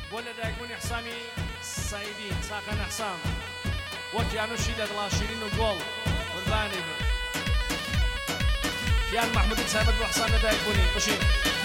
بۆ لەدایکبوونی حسامی سعیدی چاقان حسام وەک یانوشی دەدڵا شیرین و گۆڵ قوربانی بن یان محمودی تایبەت بۆ حسام لەدایکبوونی بشین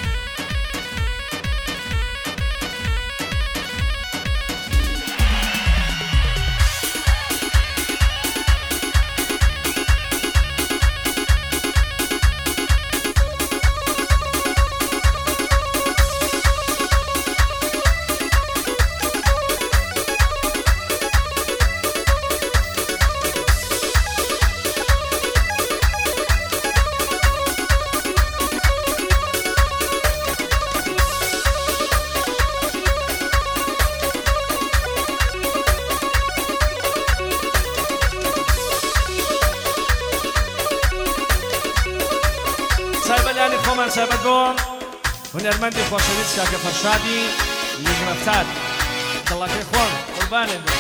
سابت بۆ هونەرمەندی خۆشەویست کاکە فەرشادی نیگرەفتار دڵەکەی خۆم قوربانێ بێ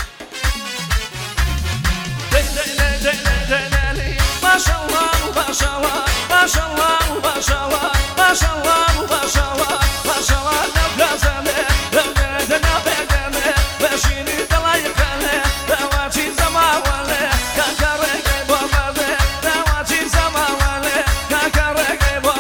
ماشەڵڵا ماشەڵڵا ماشەڵڵا ماشەڵڵا ماشەڵڵا ماشەڵڵا ماشەڵڵا لەو گازانێ لەو نێدەنا بێگەنێ بەشینی دڵایەکەنێ داواچی زەماوەڵێ کاکە ڕێگەی بۆ بەردێ داواچی زەماوەڵێ کاکە ڕێگەی بۆ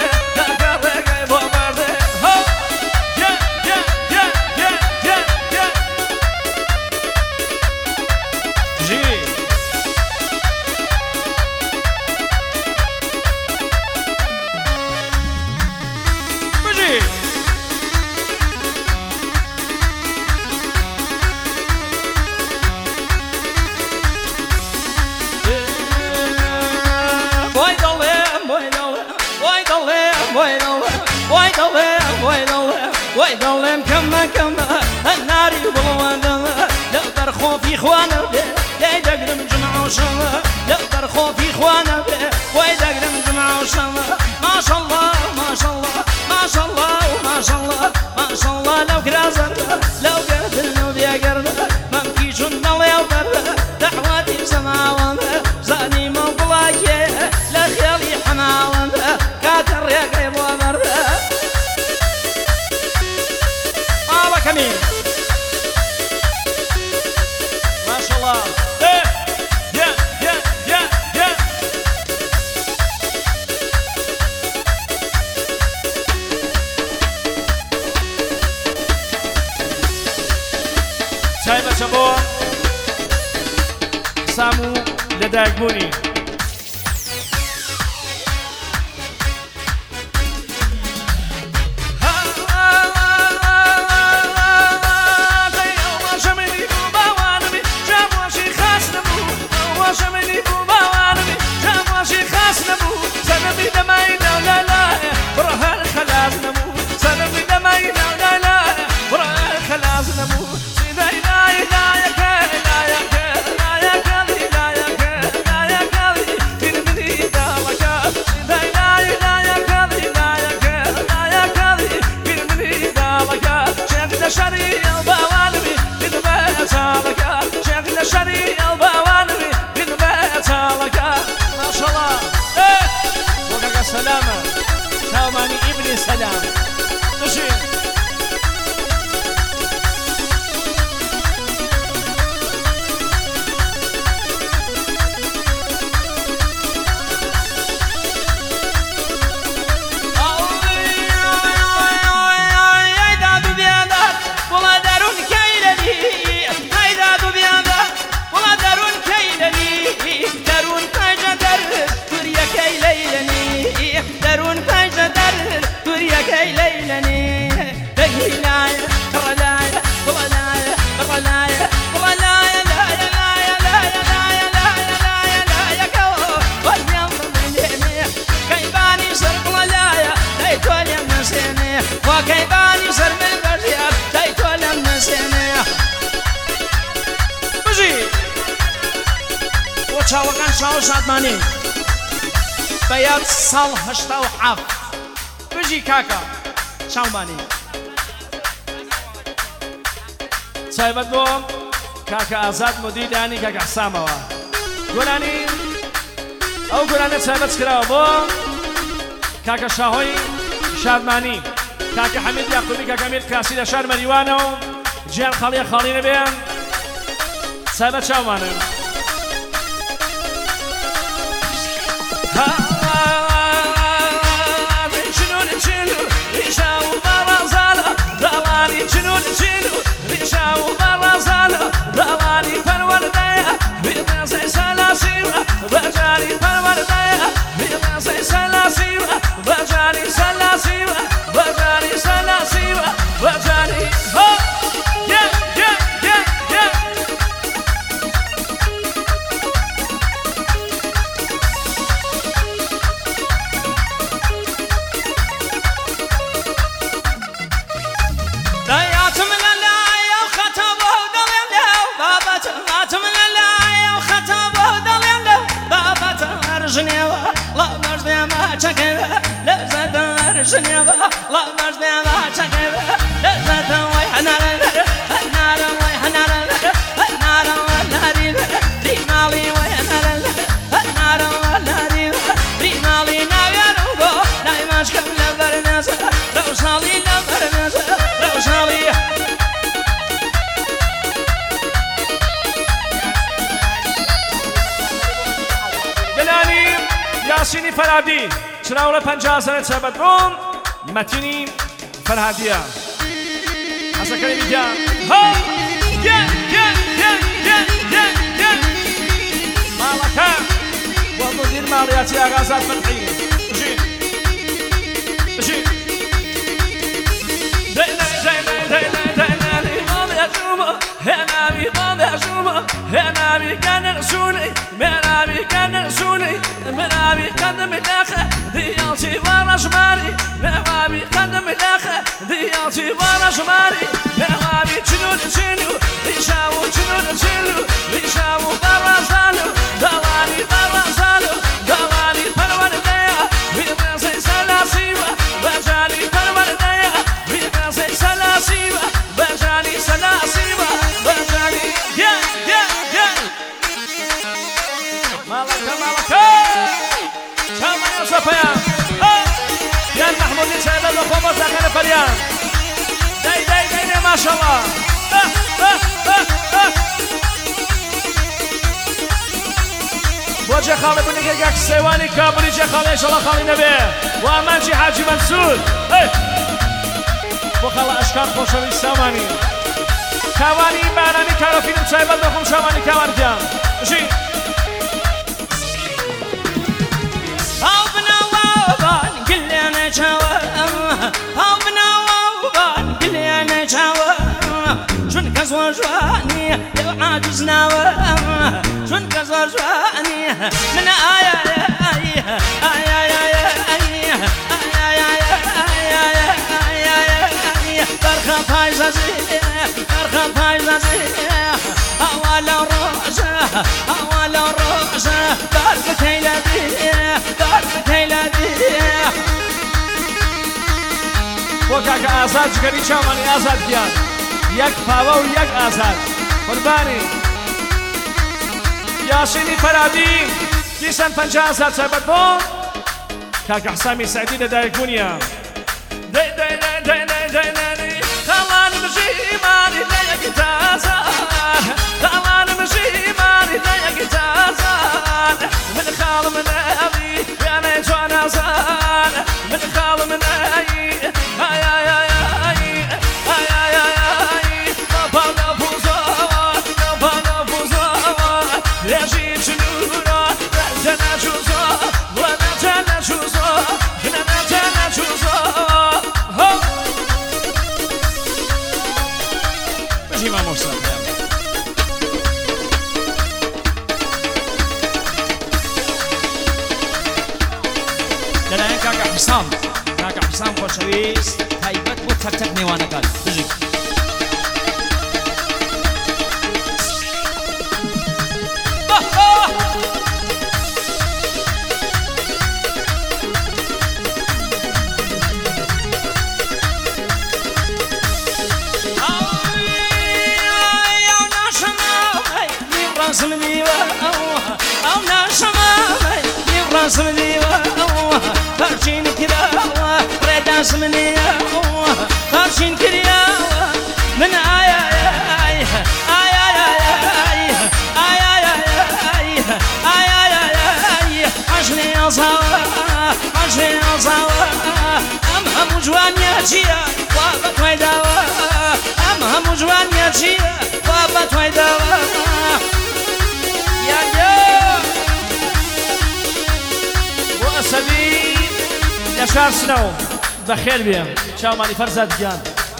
وای دڵێم کەمە کەمە هەناری بڵوانەوە لەو دەرخۆفی خوانە بێ لای دەگرم جمعوشەوە لەو دەرخۆفی خوانە بێ وای دەگرم جمعوشەوە ماشەڵڵا ماشەڵڵا ماشەڵڵا و ماشەڵڵا ماشەڵڵا لەو کرازەرە لەو گەردن و دێگەردە مەمکی چون دەڵێو بەرە دەحواتی زەماوەندە زانیمە بڵاکێ لە خێڵی حەماوەندە کاتە ڕێگەی بۆ بەردە كمين ما شاء الله يا يا يا يا تايمة شبو سامو لدايقبوني سلامة سلاماني ابني سلام نشين وكيباني سر من البريات تايتو لما سنة بجي وشاو كان شاو شادماني بيات صال هشتا وحاف بجي كاكا شاو ماني سايبت بوم كاكا آزاد مديداني كاكا حساموا قولاني او قولاني سايبت سكراو بوم كاكا شاهوي شادماني کاکە حەمید یاقوبی کاکە ئەمیر کاسی لە شار مەریوانەوە گیان خاڵیە خاڵی نەبێ سایبەت چاوانە یاسینی فەرهادی چراوە 50 سەنە چەبەت ڕۆن مەتینی فەرهادیە حەسەکەی بیدە ماڵەکە بۆ مدیر ماڵیاتی ئاغازات فەرحی بژین هنامي قاضي عشومة هنامي كان رسولي منامي كان رسولي منامي قدم الأخ ديالتي ورا شمالي منامي قدم الأخ ديالتي ورا شمالي منامي تشنو تشنو ليشاو تشنو تشنو ليشاو برا زالو دواني برا زالو دواني فرور ديا بيبسي سلاسيبا بجاني فرور ديا بيبسي سلاسيبا بجاني سلاسيبا يا محمود سعيد الخومة ساكن فريان داي ما شاء الله وجه خالي بني كاك سيواني كابري جه خالي ان شاء الله خالي نبي وامانجي حاجي منصور وخلا اشكال خوشوي ساماني كواني باراني كارفين سعيد الخوم شواني كوان جام شي شون كسر جواني يا عاجز ناوى شون كسر جواني من آية فرخة فايزة فرخة فايزة أول روجة أول روجة دارك تيلادي وكاك آزاد جگری چاوانی آزاد گیان یک پاوا و یک آزاد قربانی یاسینی فەرهادی دیسان 50 سال سەبەت بۆ کاک حسامی سعدی لەدایک بوونیە خەڵانم ژیمانی لە یەکی تازان خەڵانم ژیمانی لە یەکی تازان من خاڵم نەبی یانێ جوان ئازان من خاڵم نەبی لەلایەن کاکە حسام خۆشەویست تایبەت بۆ تەک نێوانەکان بژین راسم ديوا فرشين كذا ريد اسمني ماشین کریاوە من ئایا عشري أصاوى أم هم جوان ياتيا وابت ويداوى أم هم جوان ياتيا وابت ويداوى يا وأسبي يشار سنو بخير بيهم شاو مالي فرزاد جان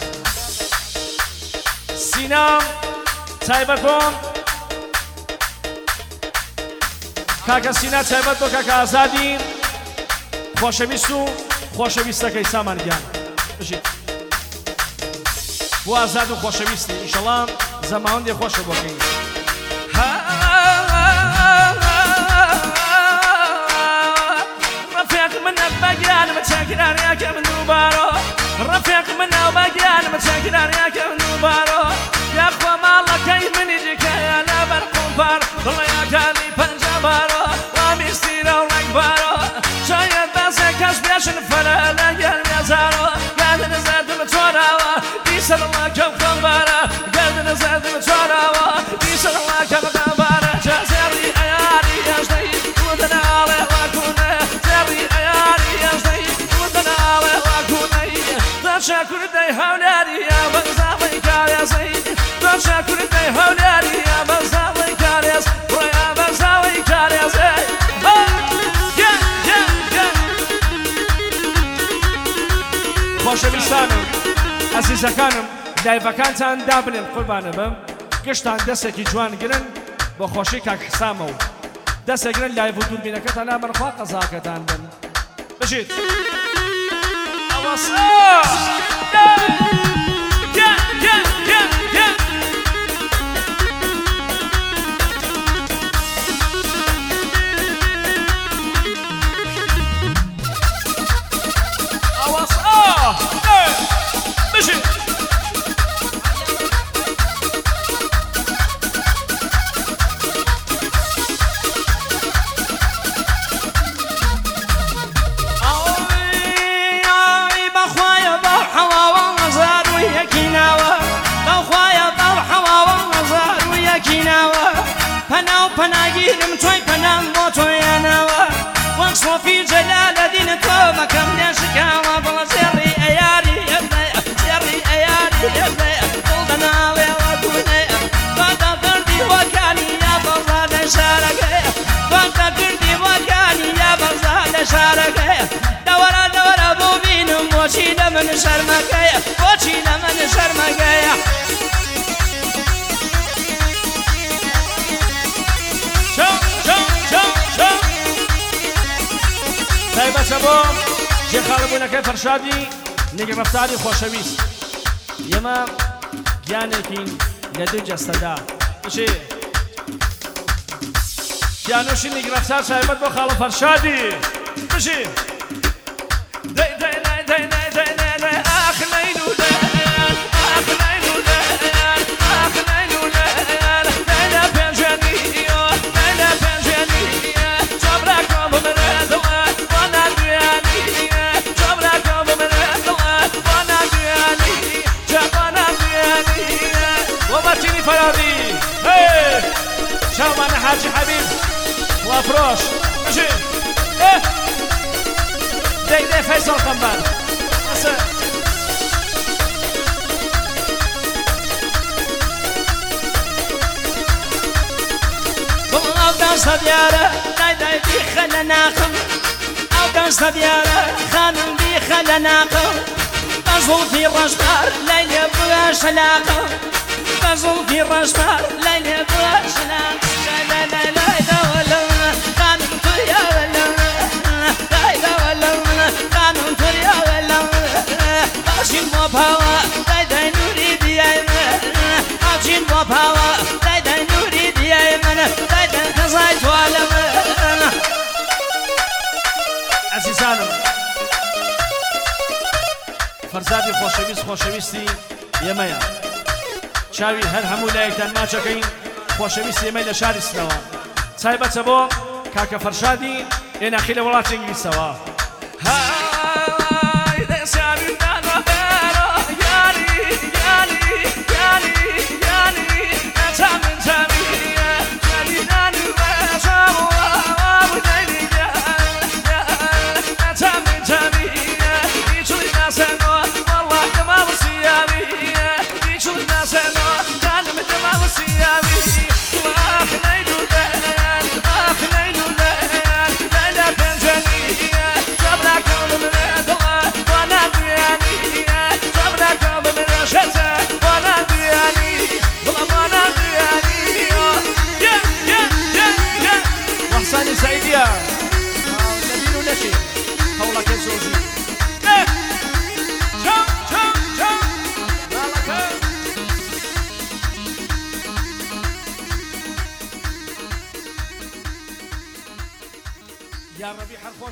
سينام تايبكم کاکە سینا تایبەت بۆ کاکە ئازادی خۆشەویست و خۆشەویستەکەی سامانگیان بژیت بۆ ئازاد و خۆشەویستی ئینشەڵا زەماوەندێ خۆشە بۆکەی ڕەفیق منە بەگیانمە چاکرانیاکە من دووبارۆ ڕەفیق منە و بەگیانمە چاکرانیاکە من دووبارۆ یاخوا ماڵەکەی منی دیکەیە لەبەر قومپار دڵەیەکانی پەنجەبارۆ وامیستیرە و ڕێکبارۆ شاید بەسێ کەس بێشن فەرە لەگەر مێزارۆ گەردنە زەردم چۆراوە دیسەڵەکەم خەمبارە گەردنە زەردم چۆراوە دیسەڵەکەم خەمبارە جەزێڕی ئەیاری هێژدەی وتەناڵێ واکوونە زێڕی ئەیاری هێژدەی وتەناڵێ واکوونەی دەشە کوردەی هەولێریە بەزاڵی کارێزەی دەشە کوردەی هەولێریە بەزاڵی کارێز ڕێیا بەزاڵی کارێزەی خۆشەویستانم ئەزیزەکانم لایڤەکانتان دابنێن قوربانە بم گشتان دەستێکی جوان گرن بۆ خۆشی کاک حسامە و دەستێگرن لایڤ و دووربینەکەتان لامەرخوا قەزاکەتان بن بژیت ئەوەسە پەناگیرم تۆی پەنام بۆ تۆیانەوە وەک سۆفی جەلالەدین تۆ مەکەم لێ شکاوە بەڵە زێڕی ئەیاری هێزەیە زێڕی ئەیاری هێزەیە دڵدەناڵێ وەکوونەیە بەدە کردی وەکانی یا بەزا لە شارەکەیە بەدە کردی وەکانی یا بەزا لە شارەکەیە دەوەرە دەوەرە بۆ بینم بۆچی لە من شەرمەکەیە بۆچی لە من شەرمەکەیە تایبەتە بۆ جێخاڵبوونەکەی فەرشادی نیگەڕەفتاری خۆشەویست ئێمە گیانێکین لە دوو جەستەدا بشێ گیانۆشی نیگەڕەفتار تایبەت بۆ خاڵە فەرشادی بشێ شاومان حاجی حبیب وافروش ماشي داي فيصل قنبان او دانس ديارة داي دي خلناكم او دانس ديارة خانم دي خلناكم بزول في الرشبار ليلة بلاش علاقة بزول في الرشبار ليلة بلاش علاقة لا لا لا لا ولا خانم تريا ولا لا ولا خانم تريا ولا عشين مو بهوا داي نوري دي عشين مو بهوا داي نوري دي داي كزايت ولا عزيزانم فرزادی خۆشەویستی ئێمەیە چاوی هەر هەموو لایەکتان ماچەکەین خۆشەویستی ئێمەی لە شاری سنەوە تایبەتە بۆ کاکە فەرشادی ئێناخی لە وڵاتی ئینگلیسەوە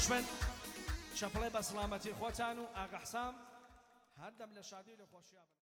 خۆش بن چەپڵێ بە سڵامەتی خۆتان و ئاگەحسام هەردەم لە شادی و لە خۆشییا بن